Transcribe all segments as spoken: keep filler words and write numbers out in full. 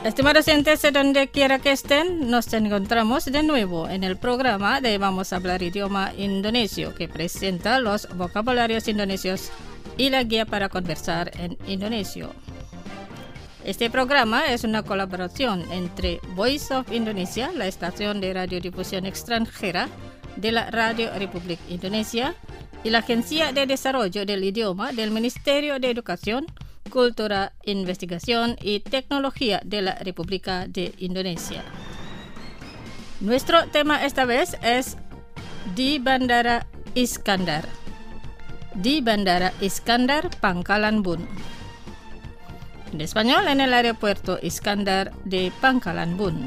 Estimados oyentes, donde quiera que estén, nos encontramos de nuevo en el programa de Vamos a hablar idioma indonesio, que presenta los vocabularios indonesios y la guía para conversar en indonesio. Este programa es una colaboración entre Voice of Indonesia, la estación de radiodifusión extranjera de la Radio Republik Indonesia, y la Agencia de Desarrollo del Idioma del Ministerio de Educación, Cultura, Investigación y Tecnología de la República de Indonesia. Nuestro tema esta vez es di Bandara Iskandar. Di Bandara Iskandar, Pangkalan Bun. En español, en el aeropuerto Iskandar de Pangkalan Bun.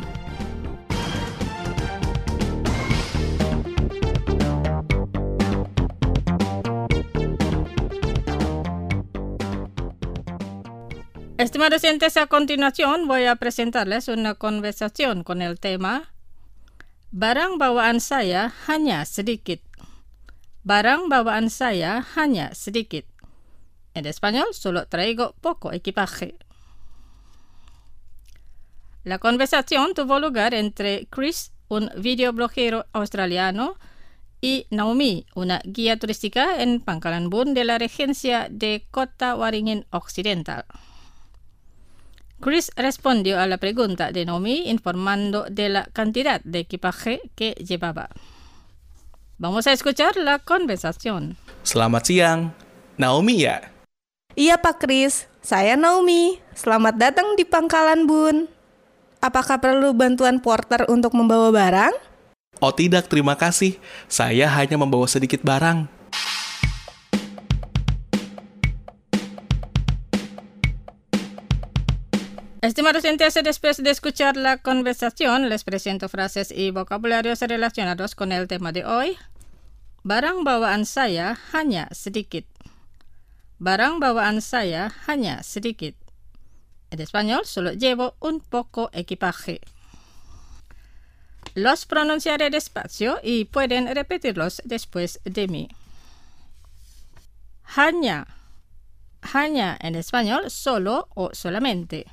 Estimados oyentes, a continuación voy a presentarles una conversación con el tema Barang bawaan saya hanya sedikit. Barang bawaan saya hanya sedikit. En español, solo traigo poco equipaje. La conversación tuvo lugar entre Chris, un videobloguero australiano, y Naomi, una guía turística en Pangkalan Bun de la regencia de Kota Waringin Occidental. Chris respondió a la pregunta de Naomi informando de la cantidad de equipaje que llevaba. Vamos a escuchar la conversación. Selamat siang, Naomi ya? Iya Pak Chris, saya Naomi. Selamat datang di Pangkalan Bun. Apakah perlu bantuan porter untuk membawa barang? Oh tidak, terima kasih. Saya hanya membawa sedikit barang. Estimados oyentes, después de escuchar la conversación, les presento frases y vocabularios relacionados con el tema de hoy. Barang bawaan saya hanya sedikit. Barang bawaan saya hanya sedikit. En español, solo llevo un poco equipaje. Los pronunciaré despacio y pueden repetirlos después de mí. Hanya. Hanya en español, solo o solamente.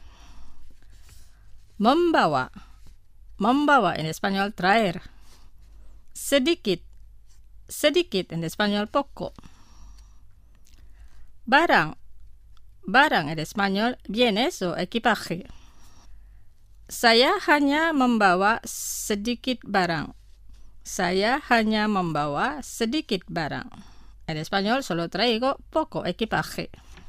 Membawa. Membawa en español, traer. Sedikit. Sedikit en español, poco. Barang. Barang en español, bienes o equipaje. Saya hanya membawa sedikit barang. Saya hanya membawa sedikit barang. En español, solo traigo poco equipaje.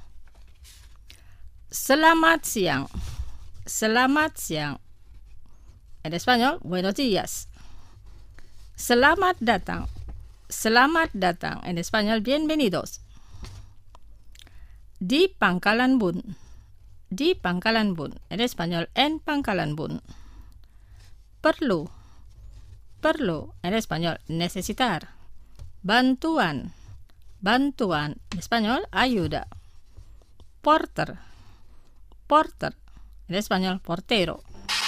Selamat siang. Selamat siang. En español, buenos días. Selamat datang. Selamat datang. En español, bienvenidos. Di Pangkalan Bun. Di Pangkalan Bun. En español, en Pangkalan Bun. Perlu. Perlu. En español, necesitar. Bantuan. Bantuan. En español, ayuda. Porter. Porter. En español, portero.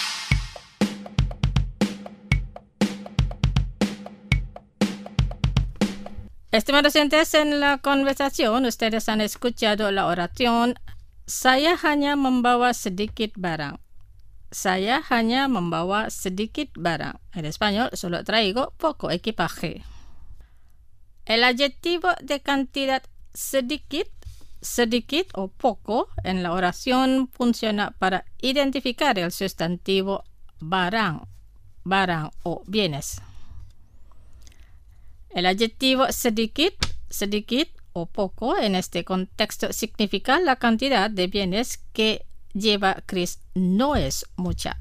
Estimados oyentes, en la conversación ustedes han escuchado la oración Saya hanya membawa sedikit barang. Saya hanya membawa sedikit barang. En español, solo traigo poco equipaje. El adjetivo de cantidad sedikit, sedikit o poco en la oración funciona para identificar el sustantivo barang, barang o bienes. El adjetivo sedikit, sedikit o poco en este contexto significa la cantidad de bienes que lleva Chris no es mucha.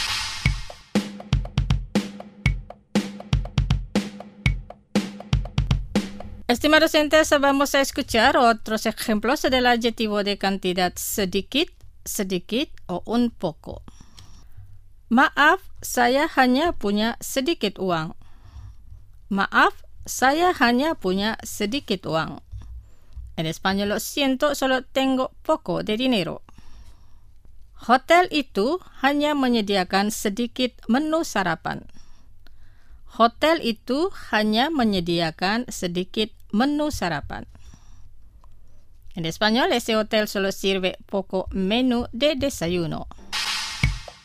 Estimados oyentes, vamos a escuchar otros ejemplos del adjetivo de cantidad sedikit, sedikit o un poco. Maaf, saya hanya punya sedikit uang. Maaf, saya hanya punya sedikit uang. En español, lo siento, solo tengo poco de dinero. Hotel itu hanya menyediakan sedikit menu sarapan. Hotel itu hanya menyediakan sedikit menu sarapan. En español, ese hotel solo sirve poco menú de desayuno.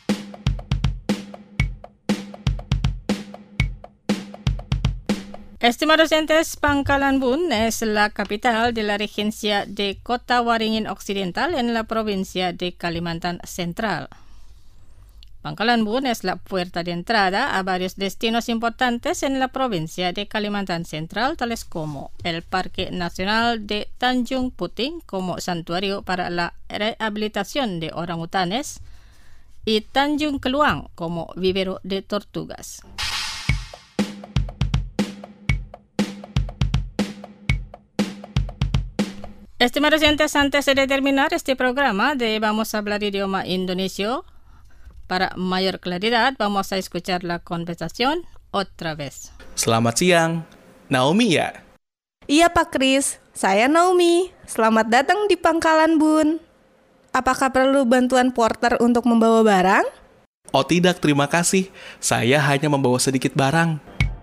Estimados oyentes, Pangkalan Bun es la capital de la regencia de Kota Waringin Occidental en la provincia de Kalimantan Central. Pangkalan Bun es la puerta de entrada a varios destinos importantes en la provincia de Kalimantan Central, tales como el Parque Nacional de Tanjung Puting como santuario para la rehabilitación de orangutanes y Tanjung Keluang como vivero de tortugas. Estimados oyentes, antes de terminar este programa de Vamos a hablar idioma indonesio, para mayor claridad vamos a escuchar la conversación otra vez. Selamat siang, Naomi ya? Iya Pak Kris, saya Naomi. Selamat datang di Pangkalan Bun. Apakah perlu bantuan porter untuk membawa barang? Oh tidak, terima kasih. Saya hanya membawa sedikit barang.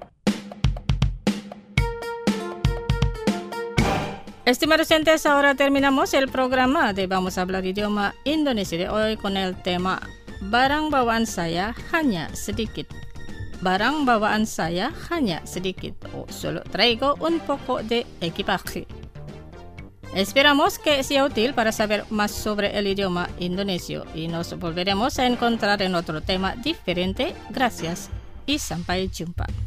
Estimados oyentes, ahora terminamos el programa de Vamos a hablar idioma indonesio de hoy con el tema Barang bawaan saya hanya sedikit. Barang bawaan saya hanya sedikit. O solo traigo un poco de equipaje. Esperamos que sea útil para saber más sobre el idioma indonesio y nos volveremos a encontrar en otro tema diferente. Gracias y sampai jumpa.